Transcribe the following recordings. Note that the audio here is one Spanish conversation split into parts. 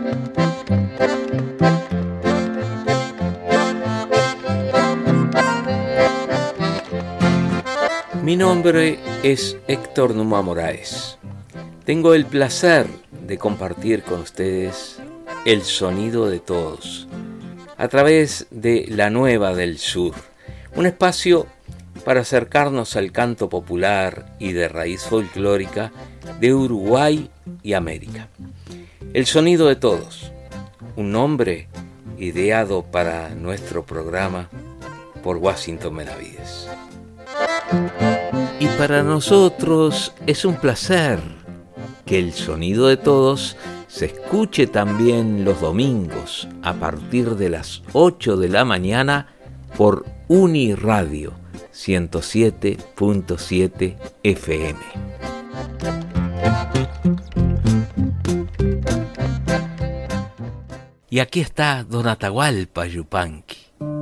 Mi nombre es Héctor Numa Moraes. Tengo el placer de compartir con ustedes el sonido de todos a través de La Nueva del Sur, un espacio para acercarnos al canto popular y de raíz folclórica de Uruguay y América. El sonido de todos, un nombre ideado para nuestro programa por Washington Benavides. Y para nosotros es un placer que el sonido de todos se escuche también los domingos a partir de las 8 de la mañana por Uniradio 107.7 FM. Y aquí está Don Atahualpa Yupanqui.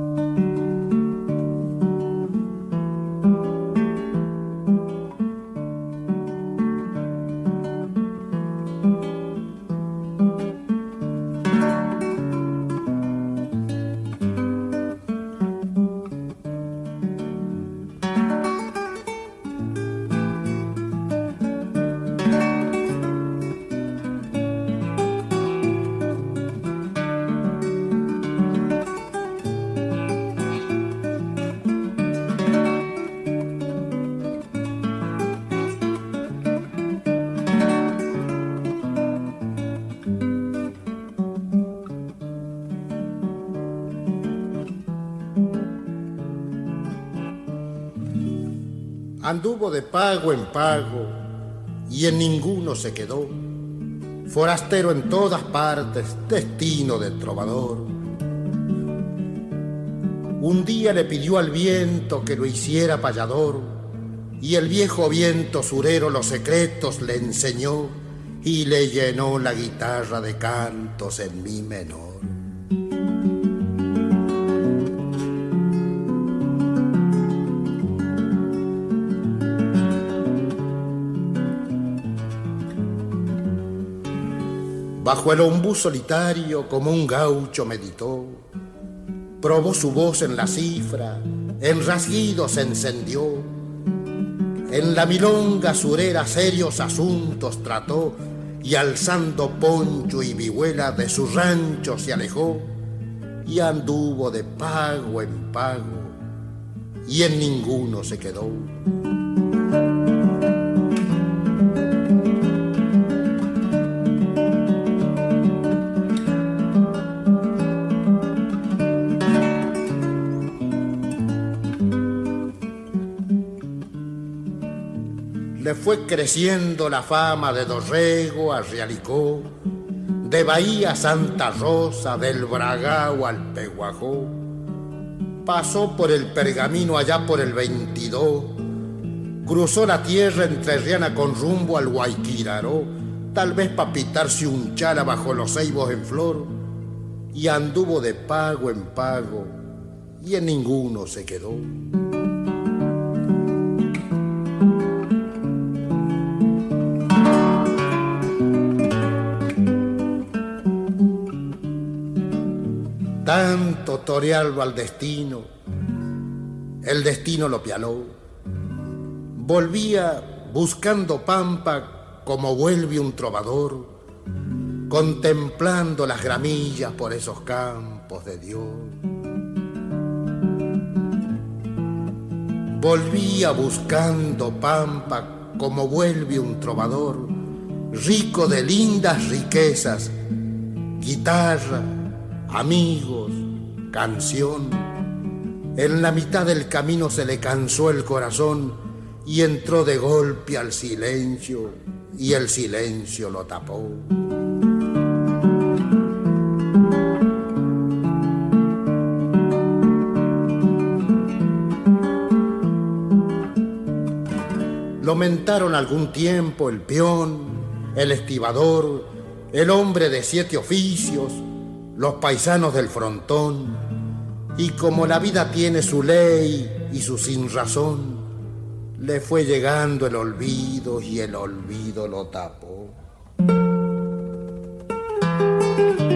Anduvo de pago en pago y en ninguno se quedó, forastero en todas partes, destino de trovador. Un día le pidió al viento que lo hiciera payador, y el viejo viento surero los secretos le enseñó y le llenó la guitarra de cantos en mi menor. Bajo el ombú solitario como un gaucho meditó, probó su voz en la cifra, en rasguidos se encendió, en la milonga surera serios asuntos trató, y alzando poncho y vihuela de su rancho se alejó, y anduvo de pago en pago, y en ninguno se quedó. Le fue creciendo la fama de Dorrego a Realicó, de Bahía a Santa Rosa, del Bragao al Peguajó. Pasó por el Pergamino allá por el 22, cruzó la tierra entrerriana con rumbo al Guayquiraró, tal vez pa' pitarse un chala bajo los ceibos en flor, y anduvo de pago en pago y en ninguno se quedó. Tanto torearlo al destino, el destino lo pialó. Volvía buscando pampa como vuelve un trovador, contemplando las gramillas por esos campos de Dios. Volvía buscando pampa como vuelve un trovador, rico de lindas riquezas, guitarra, amigos, canción. En la mitad del camino se le cansó el corazón y entró de golpe al silencio, y el silencio lo tapó. Lo mentaron algún tiempo el peón, el estibador, el hombre de 7 oficios, los paisanos del frontón, y como la vida tiene su ley y su sinrazón, le fue llegando el olvido y el olvido lo tapó.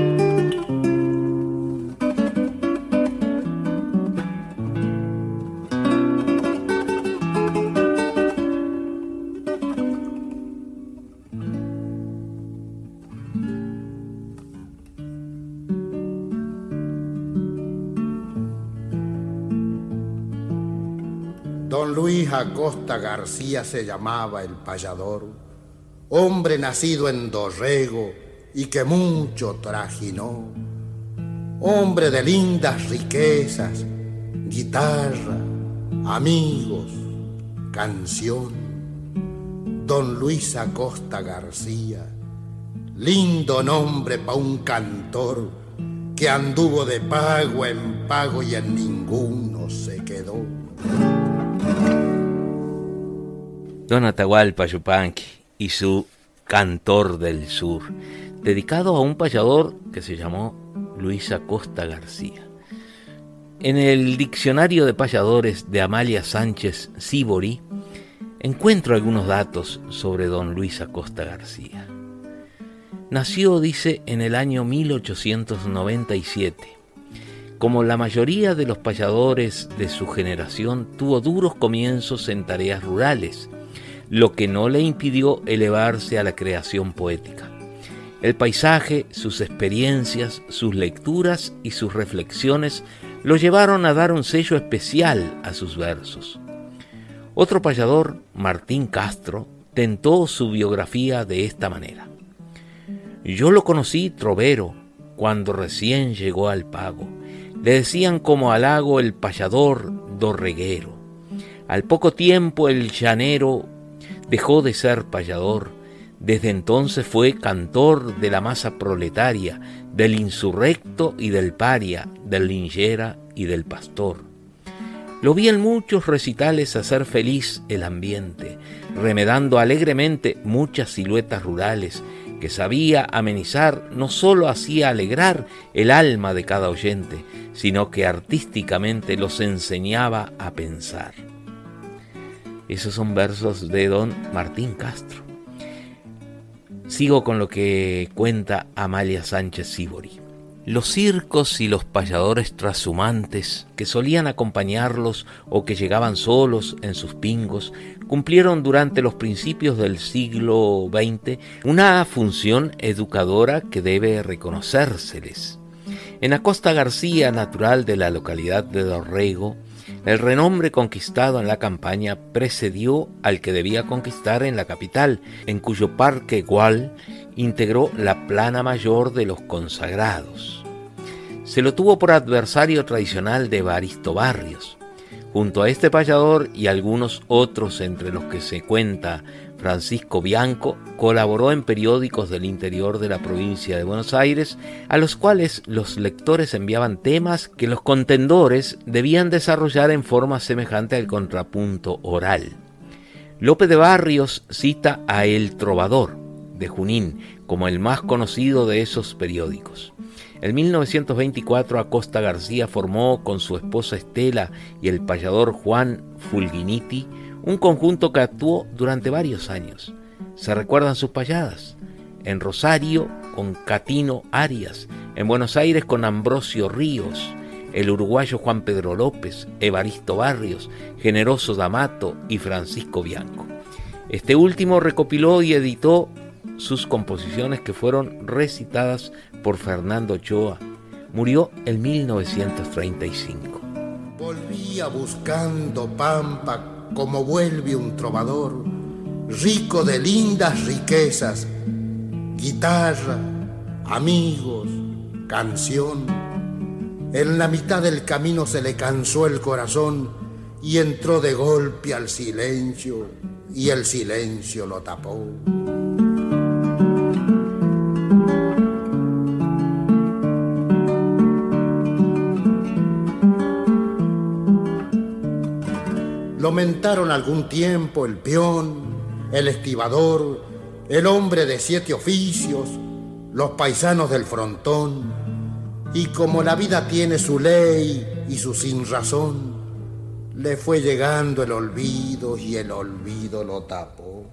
Don Luis Acosta García se llamaba el payador, hombre nacido en Dorrego y que mucho trajinó, hombre de lindas riquezas, guitarra, amigos, canción. Don Luis Acosta García, lindo nombre pa' un cantor que anduvo de pago en pago y en ninguno se quedó. Don Atahualpa Yupanqui y su Cantor del Sur, dedicado a un payador que se llamó Luis Acosta García. En el diccionario de payadores de Amalia Sánchez Sibori encuentro algunos datos sobre don Luis Acosta García. Nació, dice, en el año 1897. Como la mayoría de los payadores de su generación, tuvo duros comienzos en tareas rurales, lo que no le impidió elevarse a la creación poética. El paisaje, sus experiencias, sus lecturas y sus reflexiones lo llevaron a dar un sello especial a sus versos. Otro payador, Martín Castro, tentó su biografía de esta manera. Yo lo conocí trovero cuando recién llegó al pago. Le decían como halago el payador dorreguero. Al poco tiempo el llanero dejó de ser payador. Desde entonces fue cantor de la masa proletaria, del insurrecto y del paria, del linchera y del pastor. Lo vi en muchos recitales hacer feliz el ambiente, remedando alegremente muchas siluetas rurales que sabía amenizar. No solo hacía alegrar el alma de cada oyente, sino que artísticamente los enseñaba a pensar. Esos son versos de don Martín Castro. Sigo con lo que cuenta Amalia Sánchez Sibori. Los circos y los payadores trashumantes que solían acompañarlos o que llegaban solos en sus pingos cumplieron durante los principios del siglo XX una función educadora que debe reconocérseles. En Acosta García, natural de la localidad de Dorrego, el renombre conquistado en la campaña precedió al que debía conquistar en la capital, en cuyo parque Gual integró la plana mayor de los consagrados. Se lo tuvo por adversario tradicional de Evaristo Barrios. Junto a este payador y algunos otros, entre los que se cuenta Francisco Bianco, colaboró en periódicos del interior de la provincia de Buenos Aires, a los cuales los lectores enviaban temas que los contendores debían desarrollar en forma semejante al contrapunto oral. Lope de Barrios cita a El Trovador, de Junín, como el más conocido de esos periódicos. En 1924 Acosta García formó con su esposa Estela y el payador Juan Fulginiti un conjunto que actuó durante varios años. Se recuerdan sus payadas: en Rosario con Catino Arias, en Buenos Aires con Ambrosio Ríos, el uruguayo Juan Pedro López, Evaristo Barrios, Generoso D'Amato y Francisco Bianco. Este último recopiló y editó sus composiciones que fueron recitadas por Fernando Ochoa. Murió en 1935. Volvía buscando pampa como vuelve un trovador, rico de lindas riquezas, guitarra, amigos, canción. En la mitad del camino se le cansó el corazón y entró de golpe al silencio, y el silencio lo tapó. Lo mentaron algún tiempo el peón, el estibador, el hombre de 7 oficios, los paisanos del frontón. Y como la vida tiene su ley y su sinrazón, le fue llegando el olvido y el olvido lo tapó.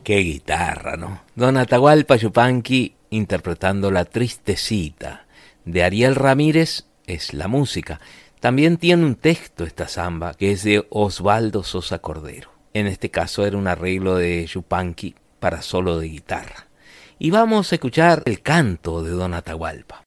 Qué guitarra, ¿no? Don Atahualpa Yupanqui interpretando La Tristecita de Ariel Ramírez es la música. También tiene un texto esta samba que es de Osvaldo Sosa Cordero. En este caso era un arreglo de Yupanqui para solo de guitarra. Y vamos a escuchar el canto de Don Atahualpa.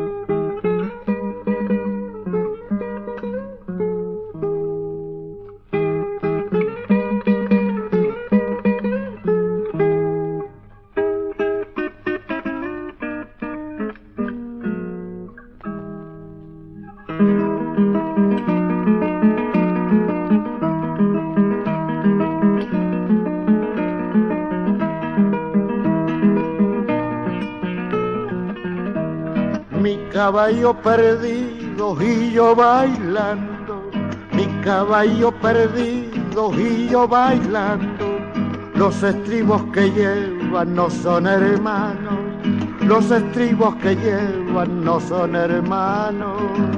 Caballo perdido y yo bailando, mi caballo perdido y yo bailando, los estribos que llevan no son hermanos, los estribos que llevan no son hermanos.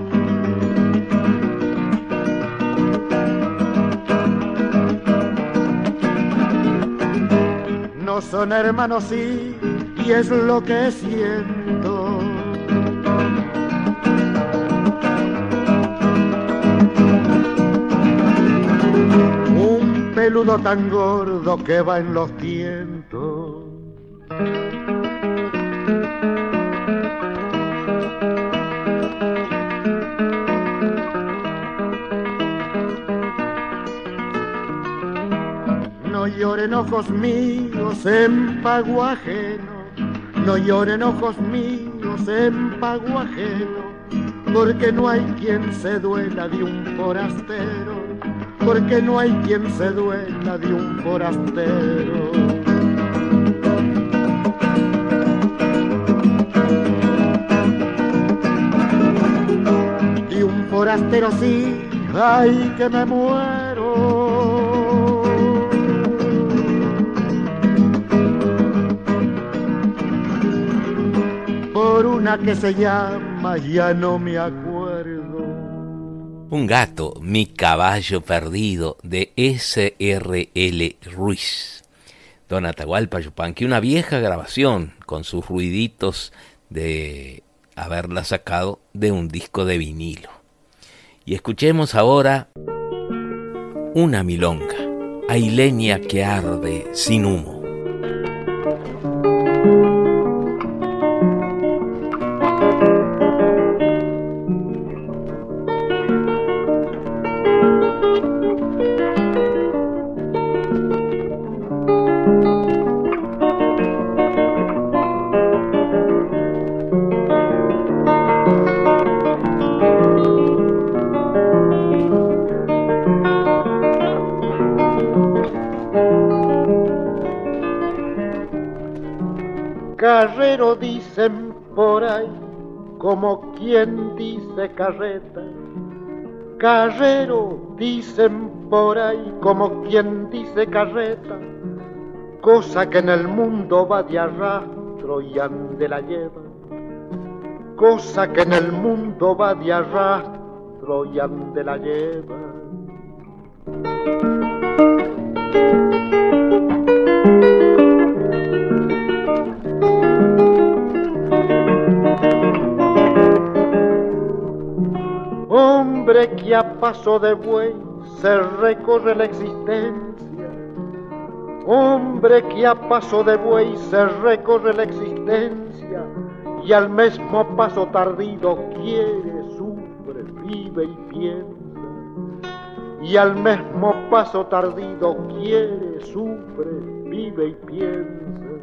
No son hermanos sí, y es lo que siento. Peludo tan gordo que va en los tientos. No lloren ojos míos en pago ajeno, no lloren ojos míos en pago ajeno, porque no hay quien se duela de un forastero, porque no hay quien se duela de un forastero. De un forastero sí, ay que me muero. Por una que se llama, ya no me acuerdo. Un gato, mi caballo perdido, de S.R.L. Ruiz. Don Atahualpa Yupanqui, una vieja grabación con sus ruiditos de haberla sacado de un disco de vinilo. Y escuchemos ahora una milonga, hay leña que arde sin humo. Carrero dicen por ahí, como quien dice carreta. Carrero dicen por ahí, como quien dice carreta. Cosa que en el mundo va de arrastro y ande la lleva. Cosa que en el mundo va de arrastro y ande la lleva. Hombre que a paso de buey se recorre la existencia, hombre que a paso de buey se recorre la existencia, y al mismo paso tardío quiere, sufre, vive y piensa, y al mismo paso tardío quiere, sufre, vive y piensa.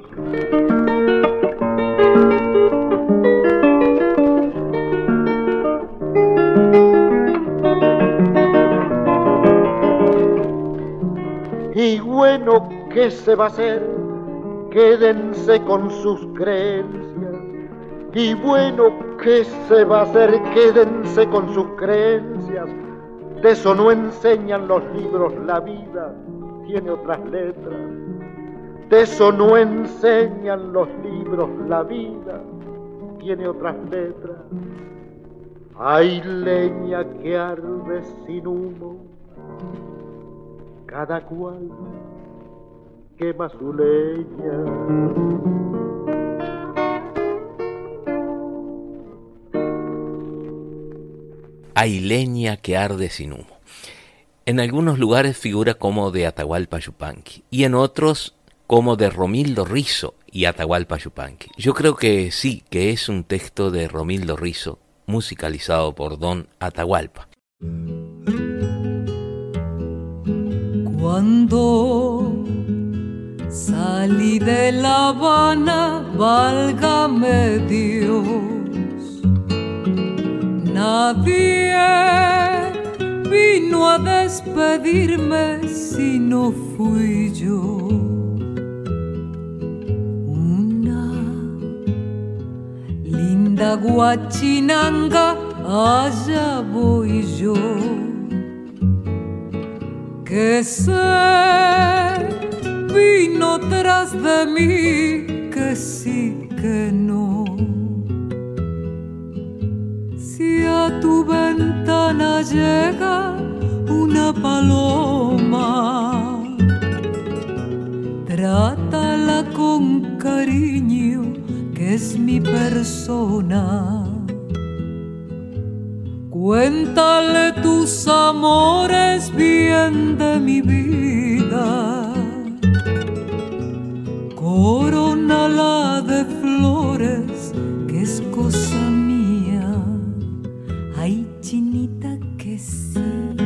Y bueno, ¿qué se va a hacer? Quédense con sus creencias. Y bueno, ¿qué se va a hacer? Quédense con sus creencias. De eso no enseñan los libros, la vida tiene otras letras. De eso no enseñan los libros, la vida tiene otras letras. Hay leña que arde sin humo, cada cual quema su leña. Hay leña que arde sin humo. En algunos lugares figura como de Atahualpa Yupanqui y en otros como de Romildo Rizzo y Atahualpa Yupanqui. Yo creo que sí, que es un texto de Romildo Rizzo musicalizado por Don Atahualpa. Cuando salí de La Habana, válgame Dios, nadie vino a despedirme si no fui yo. Una linda guachinanga, allá voy yo, que se vino tras de mí, que sí, que no. Si a tu ventana llega una paloma, trátala con cariño, que es mi persona. Cuéntale tus amores bien de mi vida, corónala de flores, que es cosa mía. Ay, chinita, que sí.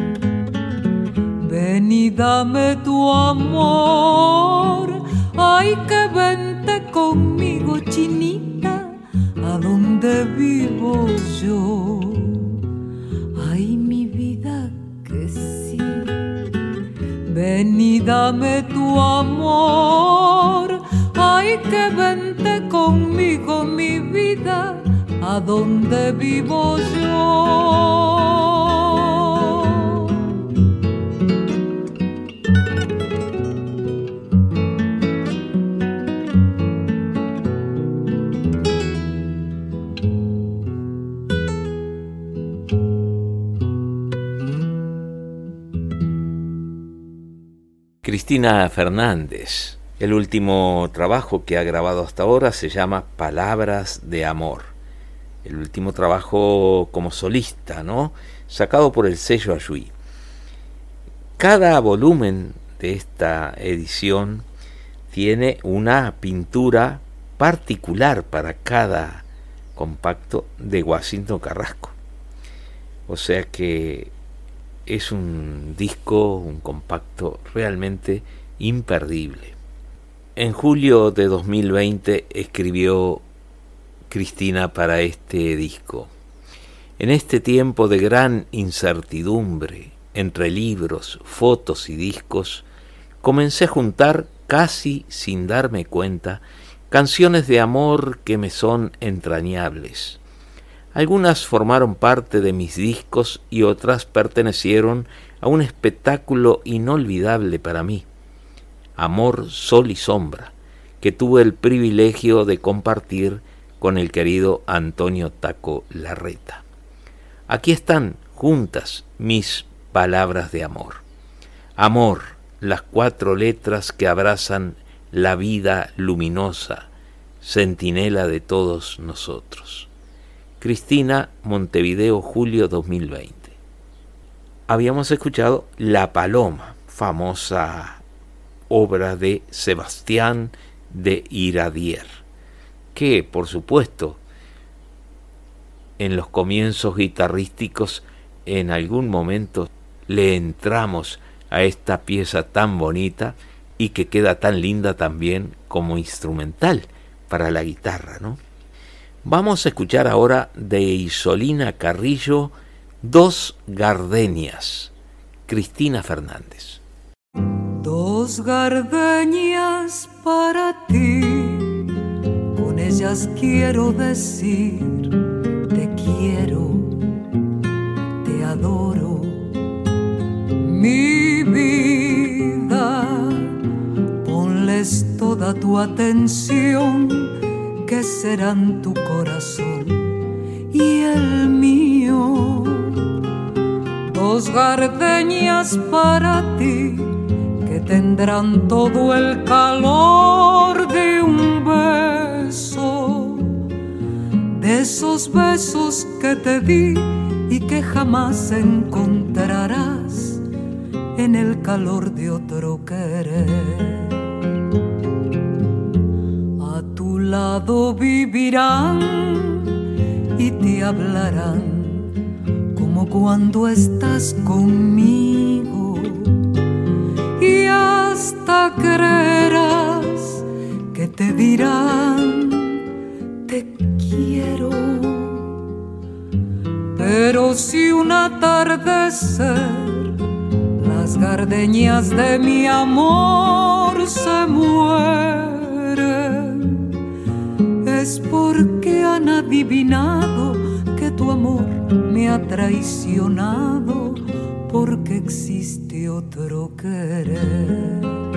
Ven y dame tu amor. Ay, que vente conmigo, chinita, a donde vivo yo. Ay, mi vida, que sí. Ven y dame tu amor. Ay, que vente conmigo, mi vida, a donde vivo yo. Cristina Fernández, el último trabajo que ha grabado hasta ahora se llama Palabras de Amor. El último trabajo como solista, ¿no? Sacado por el sello Ayuí. Cada volumen de esta edición tiene una pintura particular para cada compacto de Washington Carrasco. O sea que es un disco, un compacto realmente imperdible. En julio de 2020 escribió Cristina para este disco. En este tiempo de gran incertidumbre, entre libros, fotos y discos, comencé a juntar, casi sin darme cuenta, canciones de amor que me son entrañables. Algunas formaron parte de mis discos y otras pertenecieron a un espectáculo inolvidable para mí, Amor, Sol y Sombra, que tuve el privilegio de compartir con el querido Antonio Taco Larreta. Aquí están juntas mis palabras de amor. Amor, las 4 letras que abrazan la vida luminosa, centinela de todos nosotros. Cristina, Montevideo, julio 2020. Habíamos escuchado La Paloma, famosa obra de Sebastián de Iradier, que, por supuesto, en los comienzos guitarrísticos, en algún momento le entramos a esta pieza tan bonita y que queda tan linda también como instrumental para la guitarra, ¿no? Vamos a escuchar ahora de Isolina Carrillo, Dos gardenias, Cristina Fernández. Dos gardenias para ti, con ellas quiero decir te quiero, te adoro, mi vida. Ponles toda tu atención, que serán tu corazón y el mío. Dos gardenias para ti, que tendrán todo el calor de un beso, de esos besos que te di y que jamás encontrarás en el calor de otro querer. A tu lado vivirán y te hablarán como cuando estás conmigo, y hasta creerás que te dirán te quiero. Pero si un atardecer las gardenias de mi amor se mueren, es porque han adivinado que tu amor me ha traicionado, porque existe otro querer.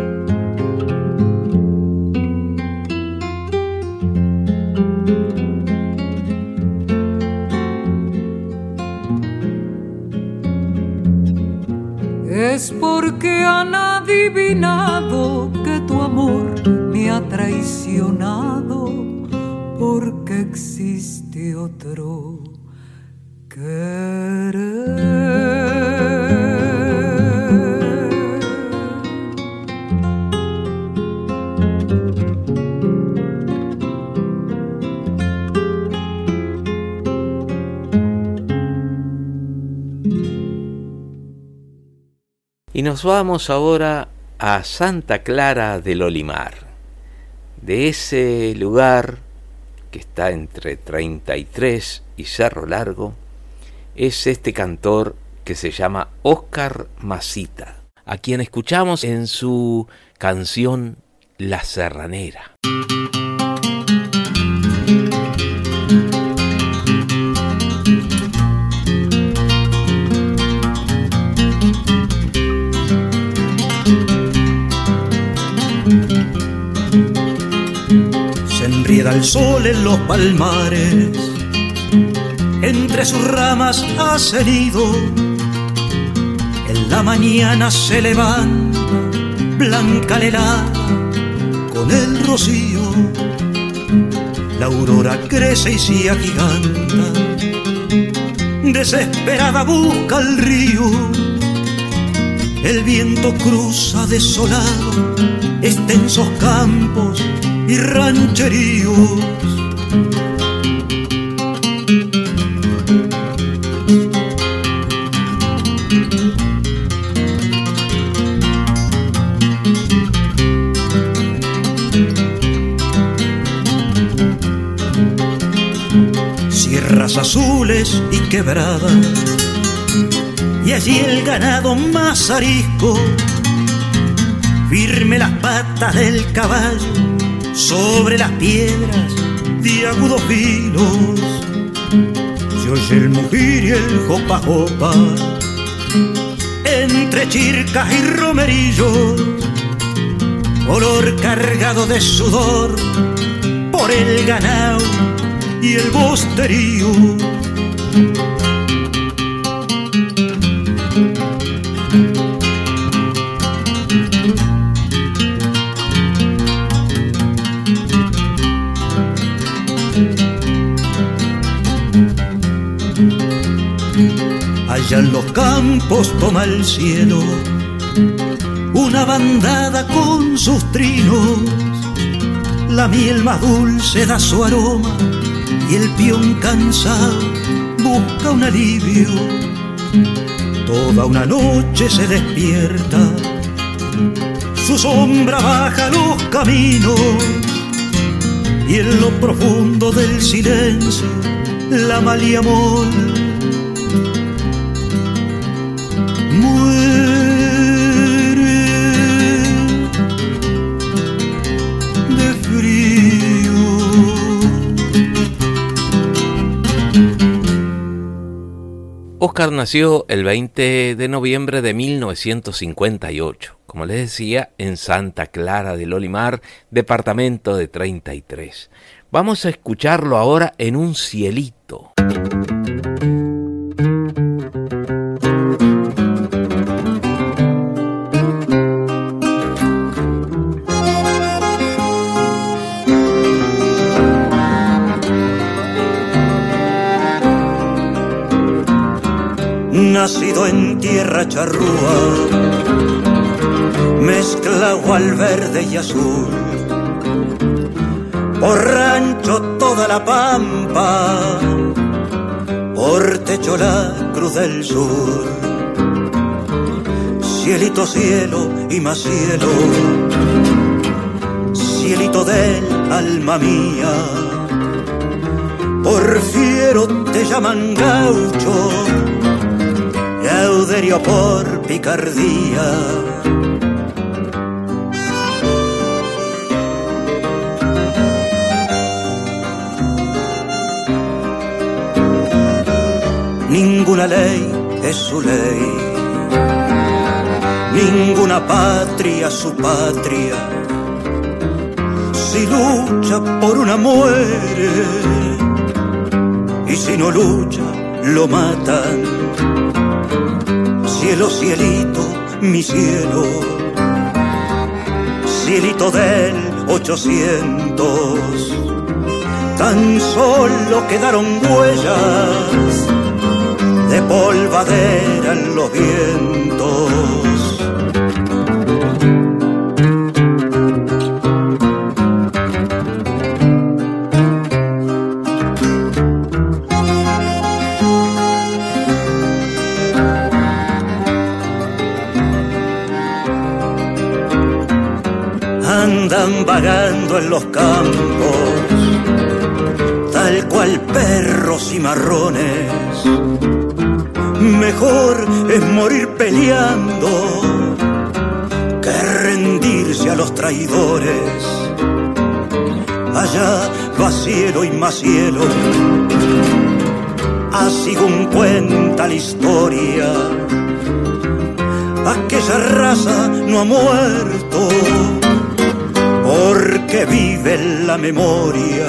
Es porque han adivinado que tu amor me ha traicionado, porque existe otro querer. Y nos vamos ahora a Santa Clara del Olimar. De ese lugar que está entre 33 y Cerro Largo, es este cantor que se llama Óscar Masita, a quien escuchamos en su canción La Serranera. Enrieda el sol en los palmares, entre sus ramas hace nido. En la mañana se levanta blanca la helada con el rocío. La aurora crece y se agiganta, desesperada busca el río. El viento cruza desolado extensos campos y rancheríos. Sierras azules y quebradas, y allí el ganado más arisco, firme las patas del caballo sobre las piedras de agudos filos. Se oye el mugir y el jopa jopa entre chircas y romerillos, olor cargado de sudor por el ganado y el bosterío. Allá en los campos toma el cielo una bandada con sus trinos. La miel más dulce da su aroma y el peón cansado busca un alivio. Toda una noche se despierta, su sombra baja los caminos, y en lo profundo del silencio la maliamol de frío. Óscar nació el 20 de noviembre de 1958, como les decía, en Santa Clara del Olimar, departamento de 33. Vamos a escucharlo ahora en Un Cielito. nacido en tierra charrúa, mezclado al verde y azul, por rancho toda la pampa, por techo la cruz del sur. Cielito, cielo y más cielo, cielito del alma mía, por fiero te llaman gaucho, Gauderio por picardía. Ninguna ley es su ley, ninguna patria su patria. Si lucha por una muere, y si no lucha lo matan. Cielo, cielito, mi cielo, cielito del 800, tan solo quedaron huellas de polvadera en los vientos. Andan vagando en los campos, tal cual perros y marrones. Mejor es morir peleando que rendirse a los traidores. Allá va cielo y más cielo, así según cuenta la historia. Aquella raza no ha muerto, porque vive en la memoria.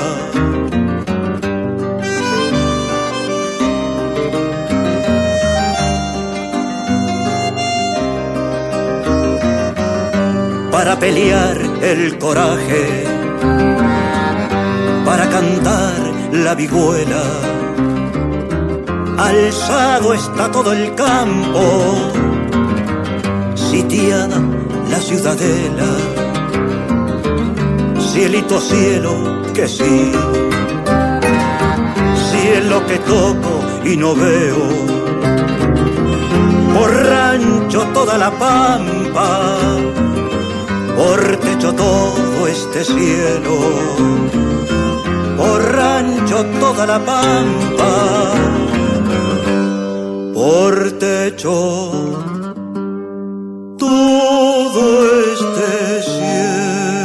Para pelear el coraje, para cantar la vihuela, alzado está todo el campo, sitiada la ciudadela. Cielito, cielo, que sí, cielo que toco y no veo, por rancho toda la pampa, por techo todo este cielo, por rancho toda la pampa, por techo todo este cielo.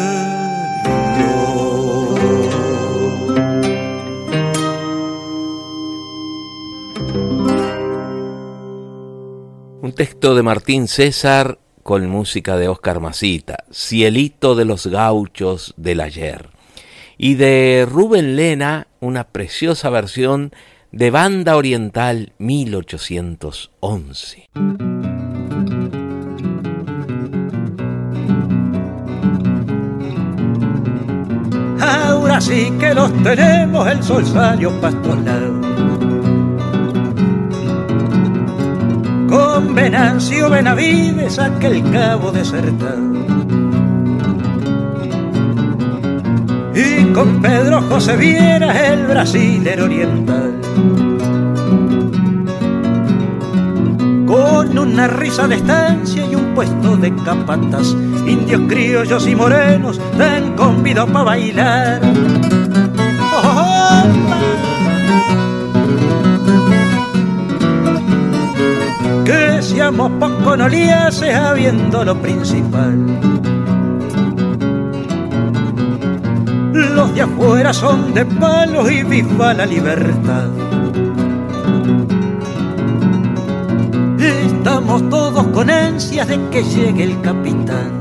Un texto de Martín César con música de Óscar Masita, Cielito de los gauchos del ayer. Y de Rubén Lena, una preciosa versión de Banda Oriental 1811. Ahora sí que los tenemos, el sol salió pa' estos lados. Con Venancio Benavides aquel cabo desertado, y con Pedro José Viera el brasilero oriental, con una risa de estancia y un puesto de capataz, indios criollos y morenos dan convido pa' bailar. ¡Oh! Que seamos poco no le hace habiendo lo principal. Los de afuera son de palos y viva la libertad. Estamos todos con ansias de que llegue el capitán.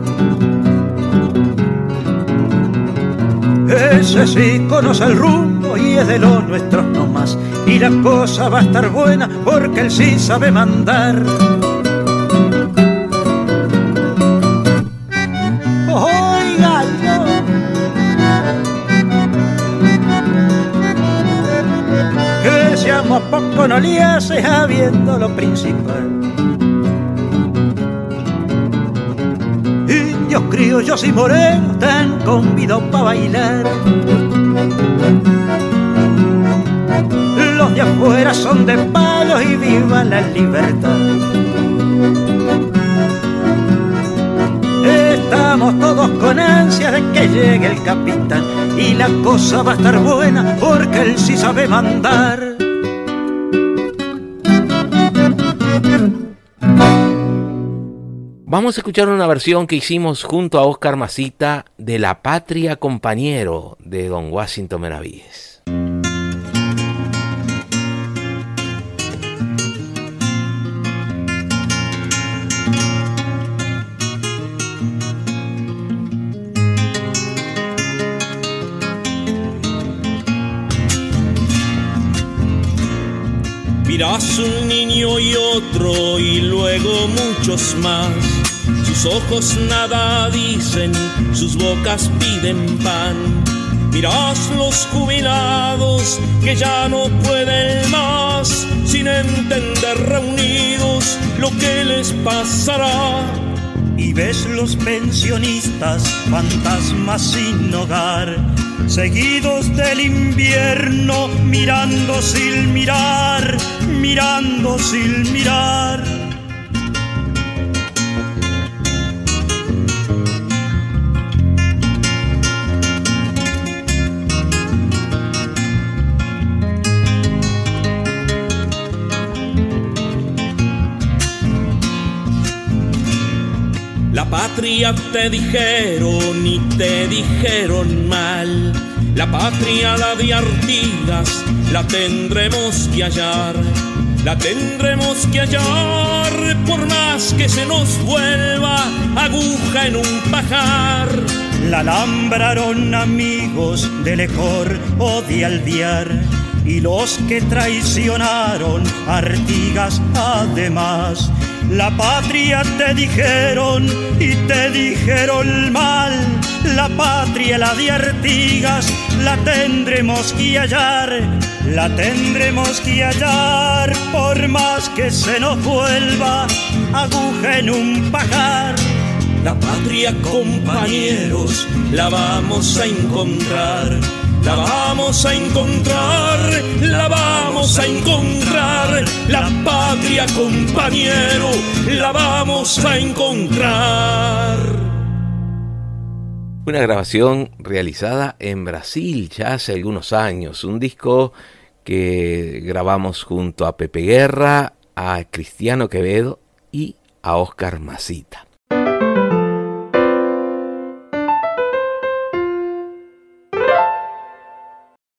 Ese sí conoce el rumbo y es de los nuestros nomás, y la cosa va a estar buena porque él sí sabe mandar. Óigalo, que seamos menos poco no le hace habiendo lo principal. Indios, criollos y morenos te han convidado para bailar. Los de afuera son de palos y viva la libertad. Estamos todos con ansias de que llegue el capitán y la cosa va a estar buena porque él sí sabe mandar. Vamos a escuchar una versión que hicimos junto a Oscar Masita de La Patria Compañero de Don Washington Benavides. Mirás un niño y otro y luego muchos más. Sus ojos nada dicen, sus bocas piden pan. Mirás los jubilados que ya no pueden más, sin entender reunidos lo que les pasará. Y ves los pensionistas, fantasmas sin hogar, seguidos del invierno, mirando sin mirar, mirando sin mirar. La patria te dijeron y te dijeron mal. La patria, la de Artigas, la tendremos que hallar. La tendremos que hallar por más que se nos vuelva aguja en un pajar. La alambraron amigos de Lecor o de Alvear, y los que traicionaron Artigas además. La patria te dijeron y te dijeron mal. La patria, la de Artigas, la tendremos que hallar. La tendremos que hallar por más que se nos vuelva aguja en un pajar. La patria, compañeros, la vamos a encontrar. La vamos a encontrar, la vamos a encontrar. La patria, compañero, la vamos a encontrar. Una grabación realizada en Brasil ya hace algunos años. Un disco que grabamos junto a Pepe Guerra, a Cristiano Quevedo y a Oscar Masita.